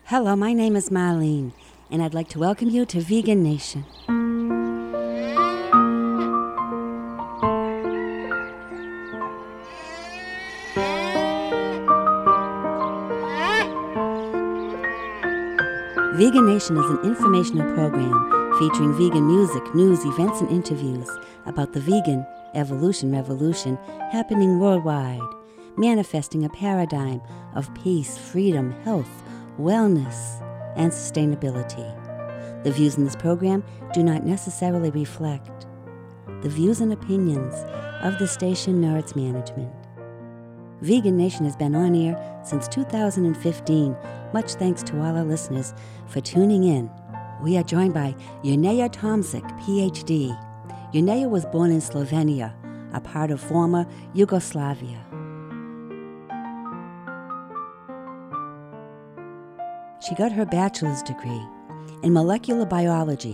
Hello, my name is Marlene, and I'd like to welcome you to Vegan Nation. Vegan Nation is an informational program featuring vegan music, news, events, and interviews about the vegan evolution revolution happening worldwide, manifesting a paradigm of peace, freedom, health, wellness, and sustainability. The views in this program do not necessarily reflect the views and opinions of the station nor its management. Vegan Nation has been on air since 2015. Much thanks to all our listeners for tuning in. We are joined by Yurnea Tomsic, Ph.D. Yurnea was born in Slovenia, a part of former Yugoslavia. She got her bachelor's degree in molecular biology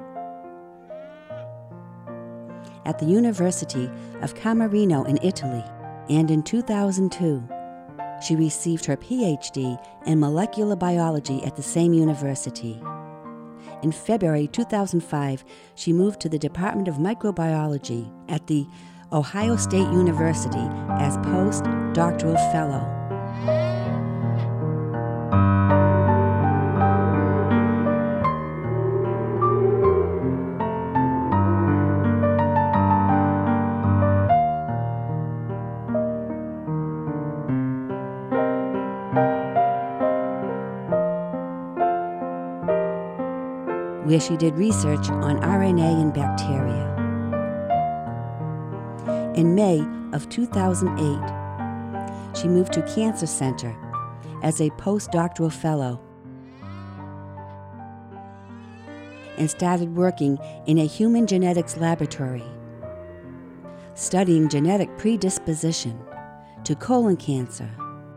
at the University of Camerino in Italy, and in 2002, she received her Ph.D. in molecular biology at the same university. In February 2005, she moved to the Department of Microbiology at the Ohio State University as postdoctoral fellow. Where she did research on RNA and bacteria. In May of 2008, she moved to Cancer Center as a postdoctoral fellow and started working in a human genetics laboratory, studying genetic predisposition to colon cancer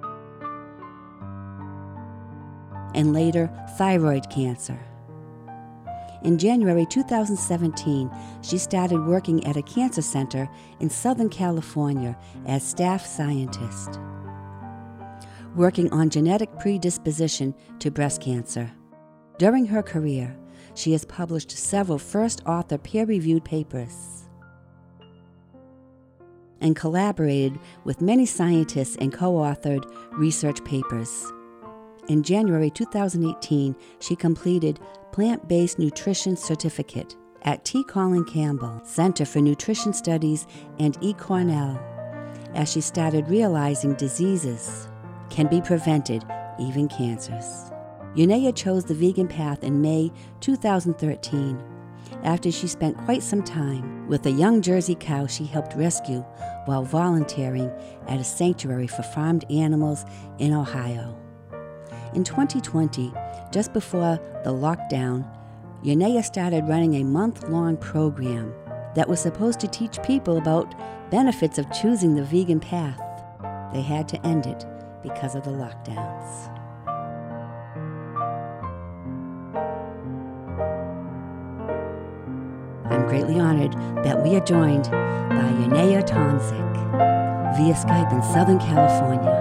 and later thyroid cancer. In January 2017, she started working at a cancer center in Southern California as staff scientist, working on genetic predisposition to breast cancer. During her career, she has published several first-author peer-reviewed papers and collaborated with many scientists and co-authored research papers. In January 2018, she completed Plant-Based Nutrition Certificate at T. Colin Campbell Center for Nutrition Studies and E. Cornell, as she started realizing diseases can be prevented, even cancers. Yurnea chose the vegan path in May 2013, after she spent quite some time with a young Jersey cow she helped rescue while volunteering at a sanctuary for farmed animals in Ohio. In 2020, just before the lockdown, Yurnea started running a month-long program that was supposed to teach people about benefits of choosing the vegan path. They had to end it because of the lockdowns. I'm greatly honored that we are joined by Yurnea Tomsic via Skype in Southern California.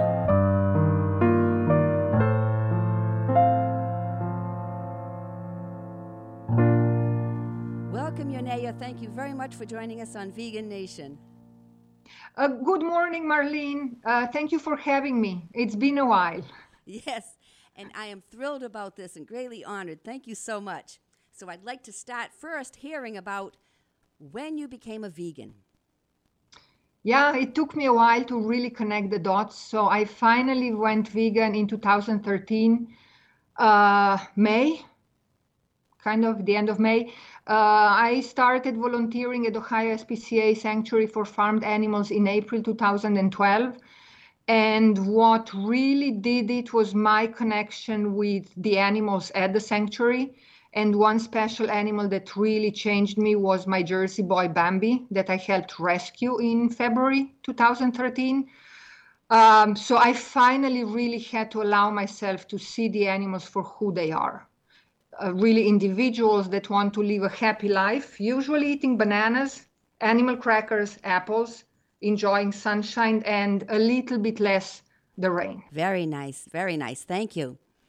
Thank you very much for joining us on Vegan Nation. Good morning, Marlene. Thank you for having me. It's been a while. Yes, and I am thrilled about this and greatly honored. Thank you so much. So I'd like to start first hearing about when you became a vegan. Yeah, it took me a while to really connect the dots. So I finally went vegan in 2013, May, kind of the end of May. I started volunteering at Ohio SPCA Sanctuary for Farmed Animals in April 2012. And what really did it was my connection with the animals at the sanctuary. And one special animal that really changed me was my Jersey boy Bambi that I helped rescue in February 2013. So I finally really had to allow myself to see the animals for who they are. Really individuals that want to live a happy life, usually eating bananas, animal crackers, apples, enjoying sunshine, and a little bit less the rain. Very nice, very nice. Thank you.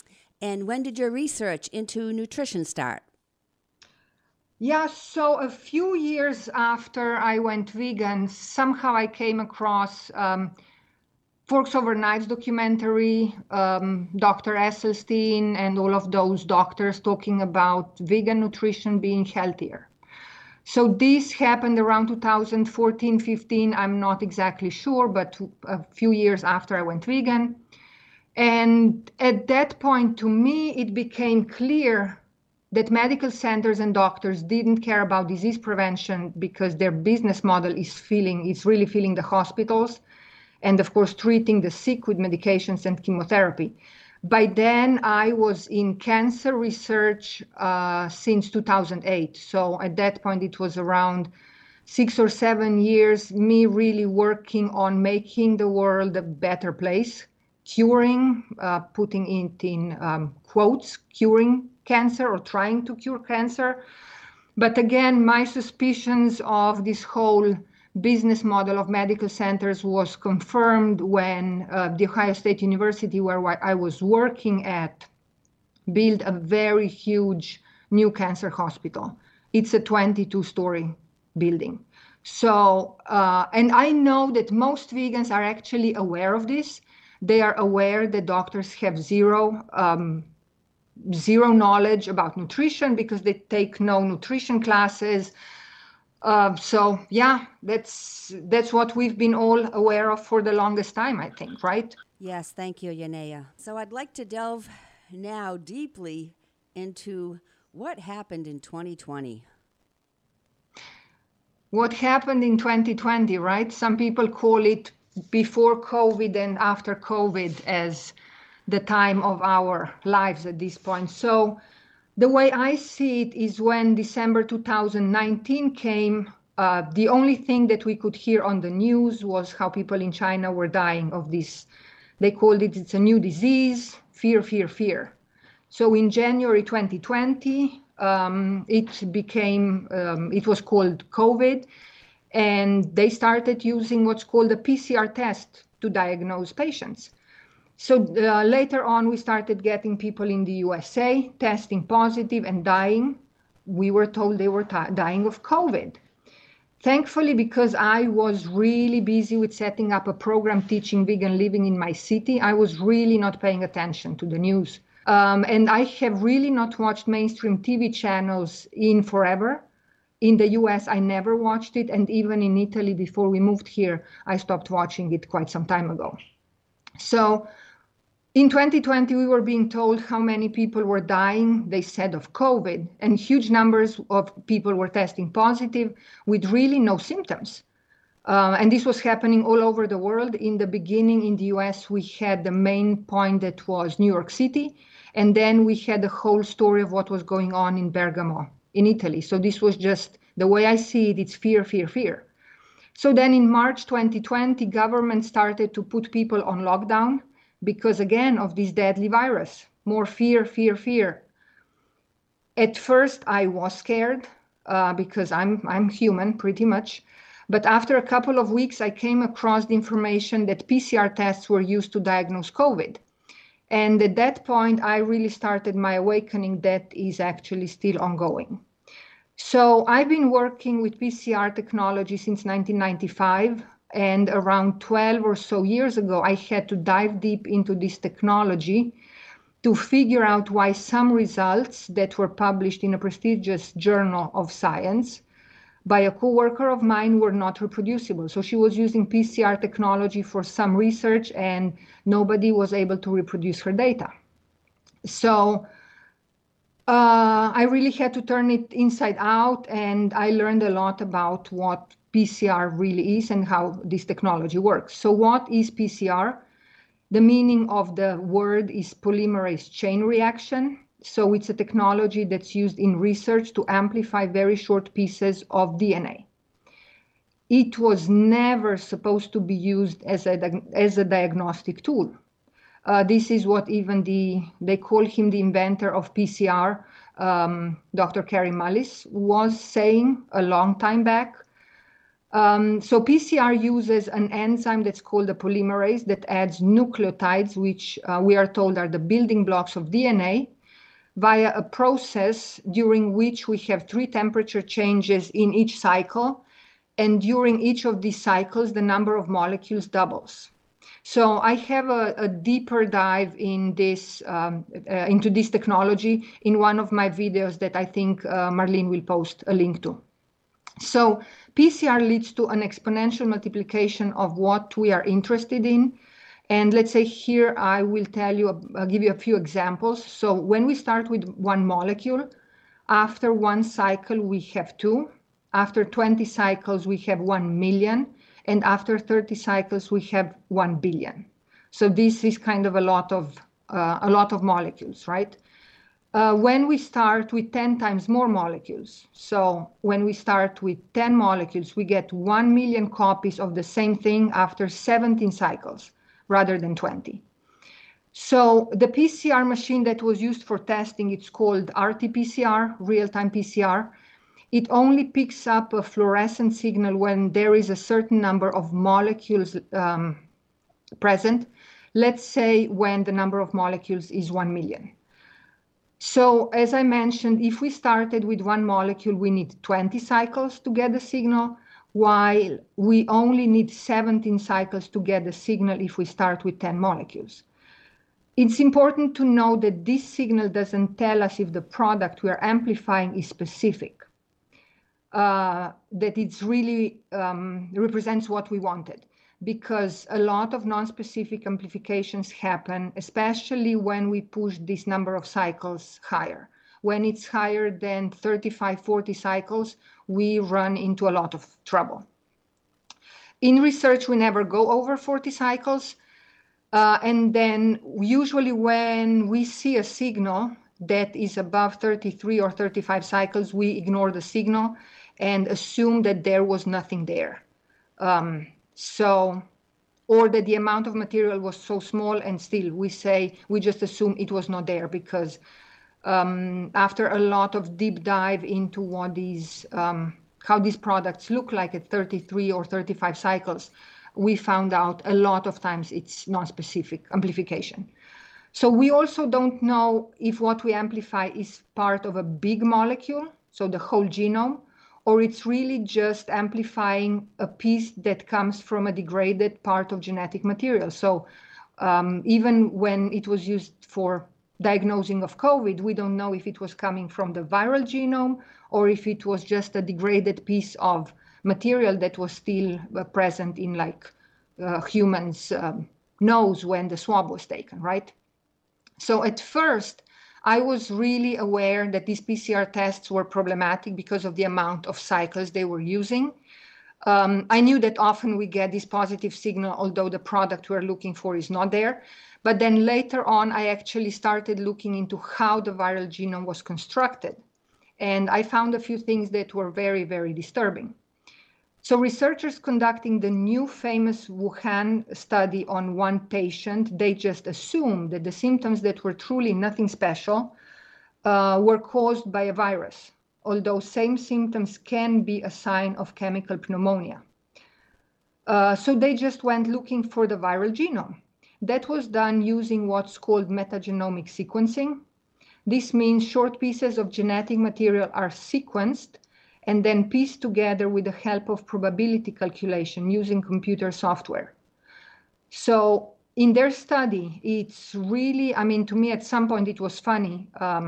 And when did your research into nutrition start? Yeah, so a few years after I went vegan, somehow I came across Forks Over Knives documentary, Dr. Esselstyn and all of those doctors talking about vegan nutrition being healthier. So this happened around 2014, 15, I'm not exactly sure, but a few years after I went vegan. And at that point, to me, it became clear that medical centers and doctors didn't care about disease prevention because their business model is really filling the hospitals and of course treating the sick with medications and chemotherapy. By then I was in cancer research since 2008. So at that point it was around 6 or 7 years, me really working on making the world a better place, curing, putting it in quotes, curing cancer or trying to cure cancer. But again, my suspicions of this whole business model of medical centers was confirmed when the Ohio State University, where I was working at, built a very huge new cancer hospital. It's a 22-story building. So, and I know that most vegans are actually aware of this. They are aware that doctors have zero knowledge about nutrition because they take no nutrition classes. So yeah, that's what we've been all aware of for the longest time, I think, right? Yes, thank you, Yanea. So I'd like to delve now deeply into what happened in 2020. What happened in 2020, right? Some people call it before COVID and after COVID as the time of our lives at this point. So the way I see it is when December 2019 came, the only thing that we could hear on the news was how people in China were dying of this. They called it, it's a new disease, fear, fear, fear. So in January 2020, it was called COVID, and they started using what's called a PCR test to diagnose patients. So later on, we started getting people in the USA testing positive and dying. We were told they were dying of COVID. Thankfully, because I was really busy with setting up a program teaching vegan living in my city, I was really not paying attention to the news. And I have really not watched mainstream TV channels in forever. In the US, I never watched it. And even in Italy, before we moved here, I stopped watching it quite some time ago. So in 2020, we were being told how many people were dying, they said, of COVID, and huge numbers of people were testing positive with really no symptoms. And this was happening all over the world. In the beginning, in the US, we had the main point that was New York City. And then we had the whole story of what was going on in Bergamo, in Italy. So this was just, the way I see it, it's fear, fear, fear. So then in March 2020, government started to put people on lockdown because, again, of this deadly virus. More fear, fear, fear. At first, I was scared because I'm human, pretty much. But after a couple of weeks, I came across the information that PCR tests were used to diagnose COVID. And at that point, I really started my awakening that is actually still ongoing. So I've been working with PCR technology since 1995. And around 12 or so years ago, I had to dive deep into this technology to figure out why some results that were published in a prestigious journal of science by a coworker of mine were not reproducible. So she was using PCR technology for some research and nobody was able to reproduce her data. So I really had to turn it inside out, and I learned a lot about what PCR really is and how this technology works. So what is PCR? The meaning of the word is polymerase chain reaction. So it's a technology that's used in research to amplify very short pieces of DNA. It was never supposed to be used as a diagnostic tool. This is what even they call him the inventor of PCR, Dr. Kary Mullis, was saying a long time back. So PCR uses an enzyme that's called a polymerase that adds nucleotides, which we are told are the building blocks of DNA, via a process during which we have 3 temperature changes in each cycle. And during each of these cycles, the number of molecules doubles. So I have a deeper dive in this, into this technology in one of my videos that I think Marlene will post a link to. So PCR leads to an exponential multiplication of what we are interested in. And let's say here I will tell you, I'll give you a few examples. So when we start with 1 molecule, after 1 cycle we have 2. After 20 cycles we have 1 million. And after 30 cycles we have 1 billion. So this is kind of a lot of molecules, right? When we start with 10 times more molecules, so when we start with 10 molecules, we get 1 million copies of the same thing after 17 cycles rather than 20. So the PCR machine that was used for testing, it's called RT-PCR, real-time PCR. It only picks up a fluorescent signal when there is a certain number of molecules present. Let's say when the number of molecules is 1 million. So as I mentioned, if we started with 1 molecule, we need 20 cycles to get the signal, while we only need 17 cycles to get the signal if we start with 10 molecules. It's important to know that this signal doesn't tell us if the product we are amplifying is specific, that it's really represents what we wanted, because a lot of non-specific amplifications happen, especially when we push this number of cycles higher. When it's higher than 35, 40 cycles, we run into a lot of trouble. In research, we never go over 40 cycles. And then usually when we see a signal that is above 33 or 35 cycles, we ignore the signal and assume that there was nothing there. Or that the amount of material was so small, and still we just assume it was not there, because after a lot of deep dive into what these, how these products look like at 33 or 35 cycles, we found out a lot of times it's non-specific amplification. So we also don't know if what we amplify is part of a big molecule, so the whole genome, or it's really just amplifying a piece that comes from a degraded part of genetic material. So even when it was used for diagnosing of COVID, we don't know if it was coming from the viral genome or if it was just a degraded piece of material that was still present in like humans' nose when the swab was taken, right? So at first, I was really aware that these PCR tests were problematic because of the amount of cycles they were using. I knew that often we get this positive signal, although the product we're looking for is not there. But then later on, I actually started looking into how the viral genome was constructed. And I found a few things that were very, very disturbing. So researchers conducting the new famous Wuhan study on 1 patient, they just assumed that the symptoms that were truly nothing special were caused by a virus, although same symptoms can be a sign of chemical pneumonia. So they just went looking for the viral genome. That was done using what's called metagenomic sequencing. This means short pieces of genetic material are sequenced and then pieced together with the help of probability calculation using computer software. So in their study, it's really, I mean, to me at some point it was funny.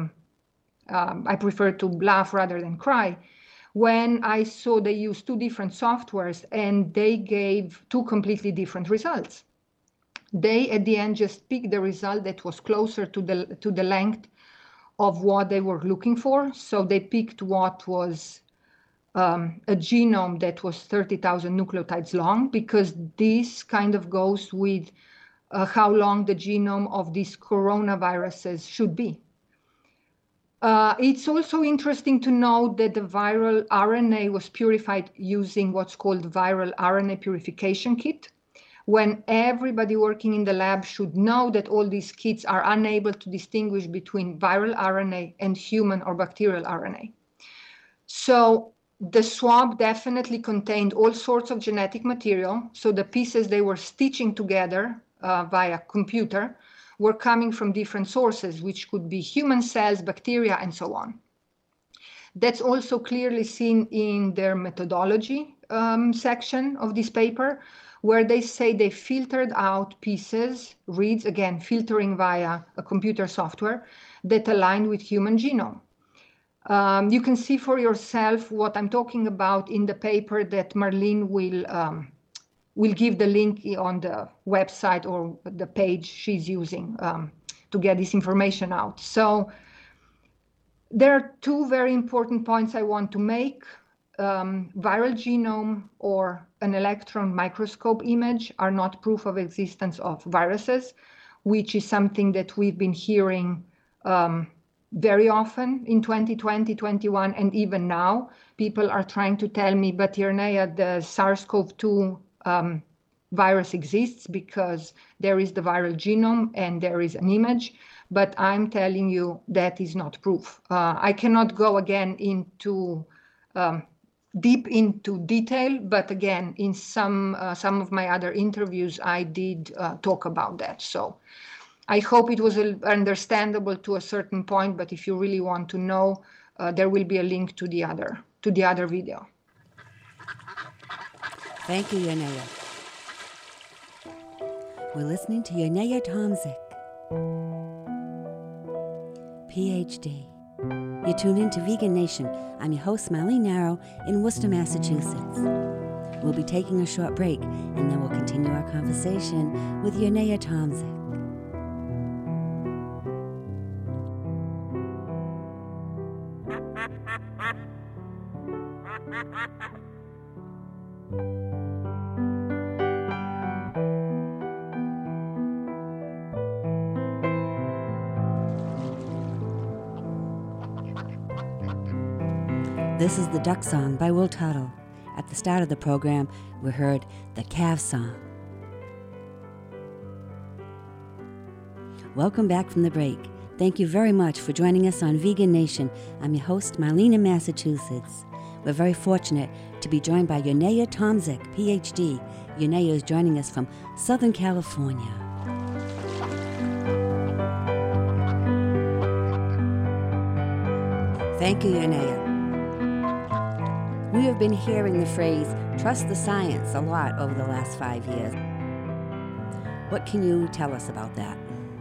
I prefer to laugh rather than cry. When I saw they used 2 different softwares and they gave 2 completely different results. They at the end just picked the result that was closer to the length of what they were looking for. So they picked what was a genome that was 30,000 nucleotides long, because this kind of goes with how long the genome of these coronaviruses should be. It's also interesting to note that the viral RNA was purified using what's called viral RNA purification kit, when everybody working in the lab should know that all these kits are unable to distinguish between viral RNA and human or bacterial RNA. So The swab definitely contained all sorts of genetic material. So the pieces they were stitching together via computer were coming from different sources, which could be human cells, bacteria, and so on. That's also clearly seen in their methodology section of this paper, where they say they filtered out pieces, reads, again, filtering via a computer software that aligned with human genome. You can see for yourself what I'm talking about in the paper that Marlene will give the link on the website or the page she's using to get this information out. So there are two very important points I want to make. Viral genome or an electron microscope image are not proof of existence of viruses, which is something that we've been hearing very often in 2020, 21, and even now. People are trying to tell me, but Yernea, the SARS-CoV-2 virus exists because there is the viral genome and there is an image. But I'm telling you that is not proof. I cannot go again into deep into detail, but again, in some of my other interviews, I did talk about that. So I hope it was understandable to a certain point, but if you really want to know, there will be a link to the other video. Thank you, Yernea. We're listening to Yernea Tomzik, PhD. You're tuned in to Vegan Nation. I'm your host, Marlene Narrow, in Worcester, Massachusetts. We'll be taking a short break, and then we'll continue our conversation with Yernea Tomzik. This is the Duck Song by Will Tuttle. At the start of the program, we heard the Calf Song. Welcome back from the break. Thank you very much for joining us on Vegan Nation. I'm your host, Marlene in Massachusetts. We're very fortunate to be joined by Yernea Tomzik, PhD. Yernea is joining us from Southern California. Thank you, Yernea. We have been hearing the phrase, trust the science, a lot over the last 5 years. What can you tell us about that?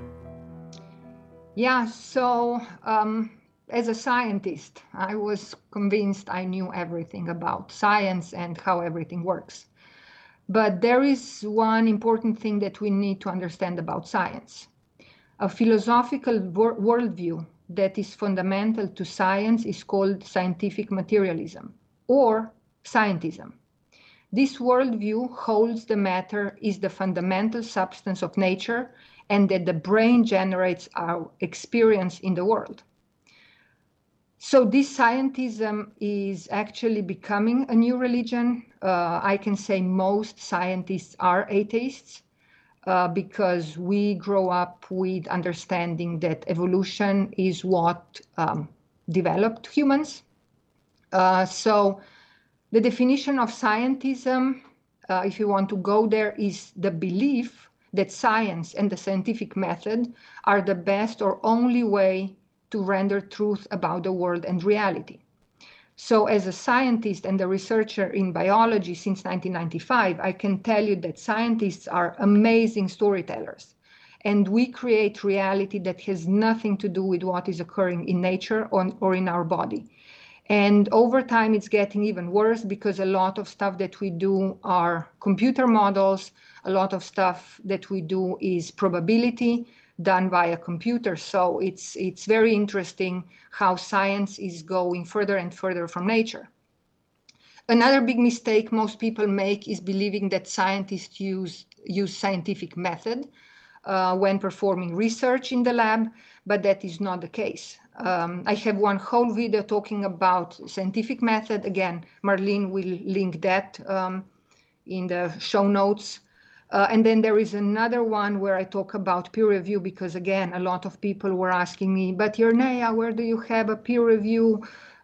Yeah, so as a scientist, I was convinced I knew everything about science and how everything works. But there is one important thing that we need to understand about science. A philosophical worldview that is fundamental to science is called scientific materialism, or scientism. This worldview holds the matter is the fundamental substance of nature and that the brain generates our experience in the world. So this scientism is actually becoming a new religion. I can say most scientists are atheists because we grow up with understanding that evolution is what developed humans. So the definition of scientism, if you want to go there, is the belief that science and the scientific method are the best or only way to render truth about the world and reality. So as a scientist and a researcher in biology since 1995, I can tell you that scientists are amazing storytellers. And we create reality that has nothing to do with what is occurring in nature or in our body. And over time, it's getting even worse because a lot of stuff that we do are computer models. A lot of stuff that we do is probability done by a computer. So it's very interesting how science is going further and further from nature. Another big mistake most people make is believing that scientists use scientific method when performing research in the lab, but that is not the case. I have one whole video talking about scientific method. Again, Marlene will link that in the show notes. And then there is another one where I talk about peer review because, again, a lot of people were asking me, but Yernea, where do you have a peer review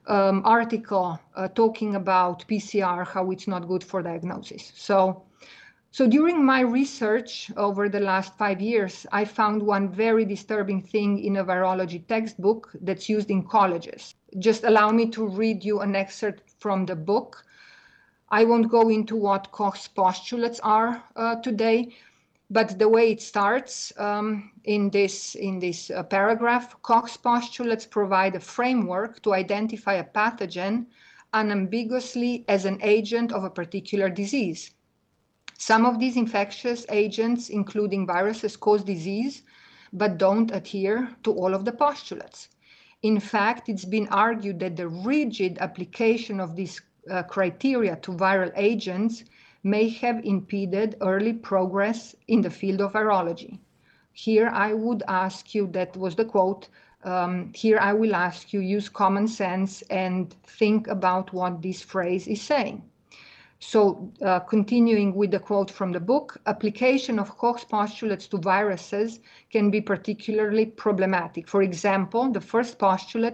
article talking about PCR, how it's not good for diagnosis. So during my research over the last 5 years, I found one very disturbing thing in a virology textbook that's used in colleges. Just allow me to read you an excerpt from the book. I won't go into what Koch's postulates are today, but the way it starts in this paragraph, Koch's postulates provide a framework to identify a pathogen unambiguously as an agent of a particular disease. Some of these infectious agents, including viruses, cause disease, but don't adhere to all of the postulates. In fact, it's been argued that the rigid application of these criteria to viral agents may have impeded early progress in the field of virology. Here I would ask you, that was the quote, here I will ask you, use common sense and think about what this phrase is saying. So continuing with the quote from the book, application of Koch's postulates to viruses can be particularly problematic. For example, the first postulate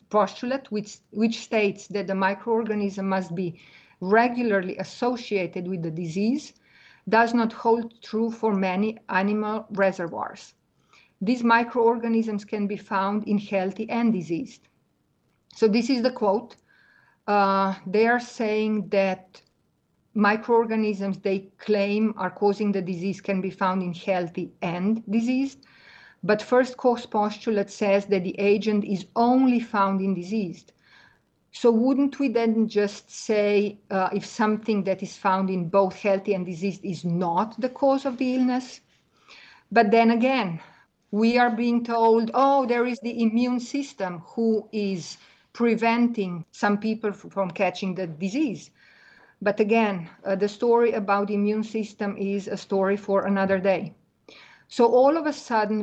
which states that the microorganism must be regularly associated with the disease does not hold true for many animal reservoirs. These microorganisms can be found in healthy and diseased. So this is the quote. They are saying that microorganisms they claim are causing the disease can be found in healthy and diseased. But first Koch's postulate says that the agent is only found in diseased. So wouldn't we then just say if something that is found in both healthy and diseased is not the cause of the illness? But then again, we are being told, oh, there is the immune system who is preventing some people from catching the disease. But again, the story about the immune system is a story for another day. So all of a sudden,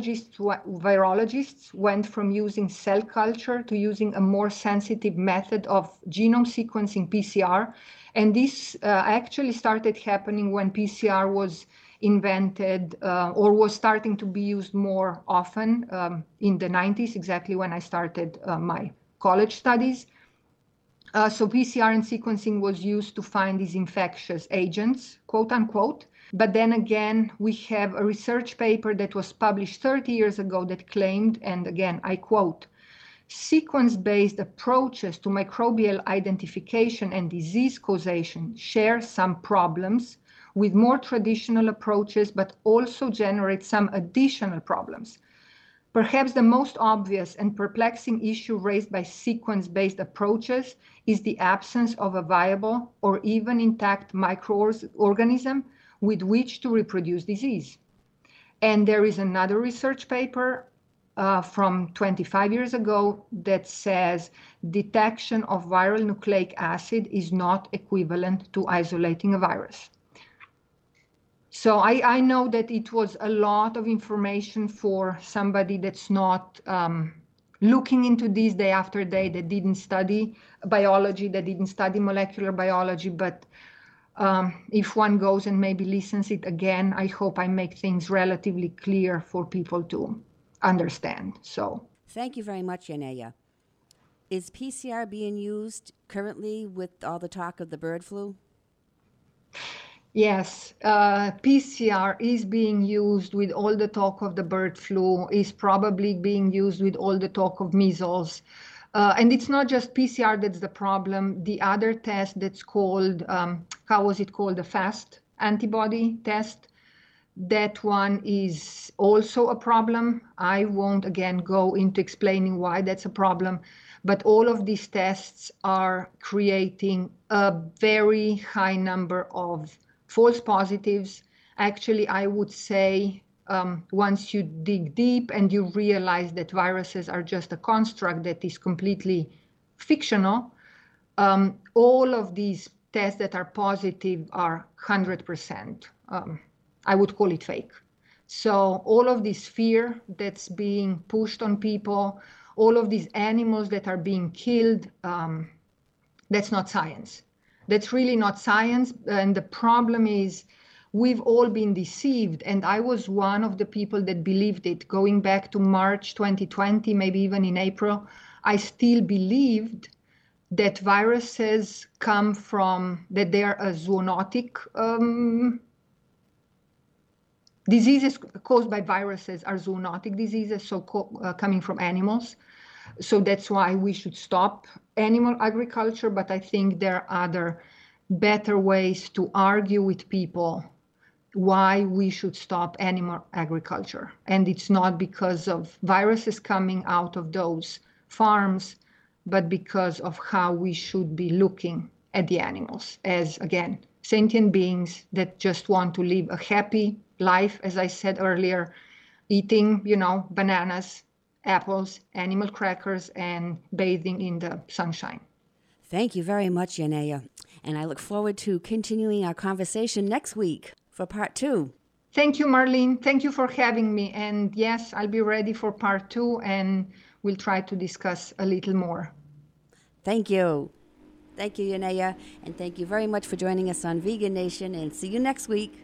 virologists went from using cell culture to using a more sensitive method of genome sequencing, PCR. And this actually started happening when PCR was invented or was starting to be used more often in the 90s, exactly when I started my college studies. So PCR and sequencing was used to find these infectious agents, quote unquote. But then again, we have a research paper that was published 30 years ago that claimed, and again, I quote, sequence-based approaches to microbial identification and disease causation share some problems with more traditional approaches, but also generate some additional problems. Perhaps the most obvious and perplexing issue raised by sequence-based approaches is the absence of a viable or even intact microorganism with which to reproduce disease. And there is another research paper from 25 years ago that says detection of viral nucleic acid is not equivalent to isolating a virus. So I know that it was a lot of information for somebody that's not looking into this day after day, that didn't study biology, that didn't study molecular biology. But if one goes and maybe listens it again, I hope I make things relatively clear for people to understand. So thank you very much, Yanela. Is PCR being used currently with all the talk of the bird flu? Yes, PCR is being used with all the talk of the bird flu, is probably being used with all the talk of measles. And it's not just PCR that's the problem. The other test that's called, how was it called? The FAST antibody test. That one is also a problem. I won't again go into explaining why that's a problem, but all of these tests are creating a very high number of false positives. Actually, I would say once you dig deep and you realize that viruses are just a construct that is completely fictional, all of these tests that are positive are 100%. I would call it fake. So all of this fear that's being pushed on people, all of these animals that are being killed, that's not science. That's really not science. And the problem is we've all been deceived. And I was one of the people that believed it. Going back to March 2020, maybe even in April, I still believed that viruses come from, that they are a zoonotic, diseases caused by viruses are zoonotic diseases, so coming from animals. So that's why we should stop animal agriculture. But I think there are other better ways to argue with people why we should stop animal agriculture. And it's not because of viruses coming out of those farms, but because of how we should be looking at the animals as, again, sentient beings that just want to live a happy life, as I said earlier, eating, bananas, apples, animal crackers, and bathing in the sunshine. Thank you very much, Yanea. And I look forward to continuing our conversation next week for part 2. Thank you, Marlene. Thank you for having me. And yes, I'll be ready for part 2, and we'll try to discuss a little more. Thank you. Thank you, Yanea. And thank you very much for joining us on Vegan Nation, and see you next week.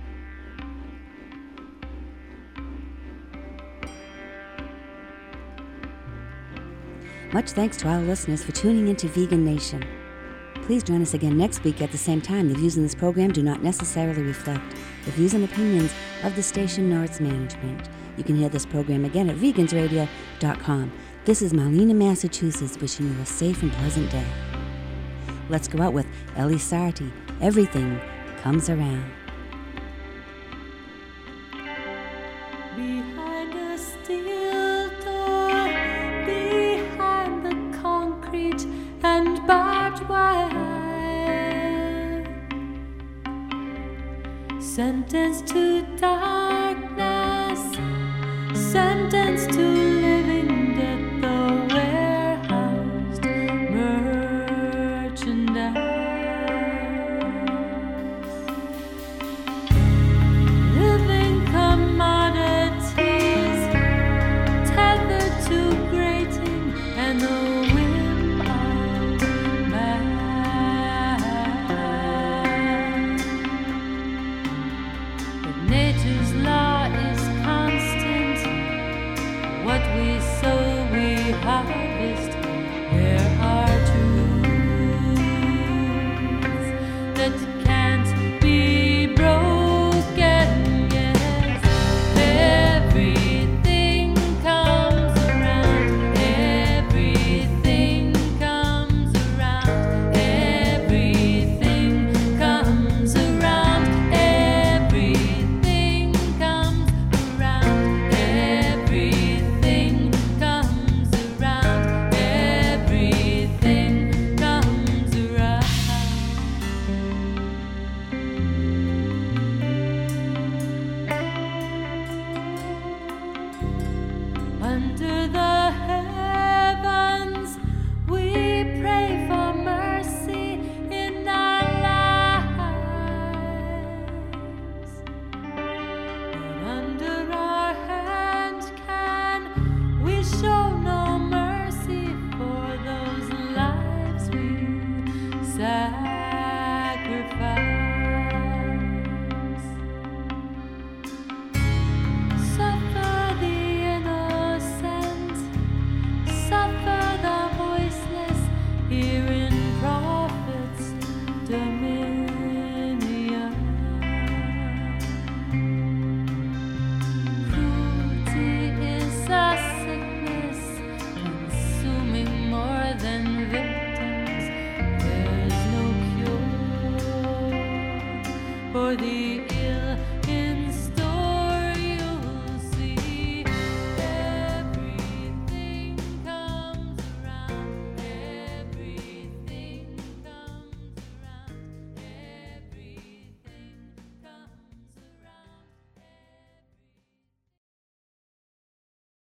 Much thanks to our listeners for tuning into Vegan Nation. Please join us again next week at the same time. The views in this program do not necessarily reflect the views and opinions of the station nor its management. You can hear this program again at vegansradio.com. This is Marlene in Massachusetts, wishing you a safe and pleasant day. Let's go out with Ellie Sarti. Everything comes around. Behind a steel door, behind the concrete and barbed wire, sentenced to darkness, sentenced to living dead, the warehoused merchandise, living commodities, tethered to grating and the whim of man. But nature's law is constant. What we sow, we harvest.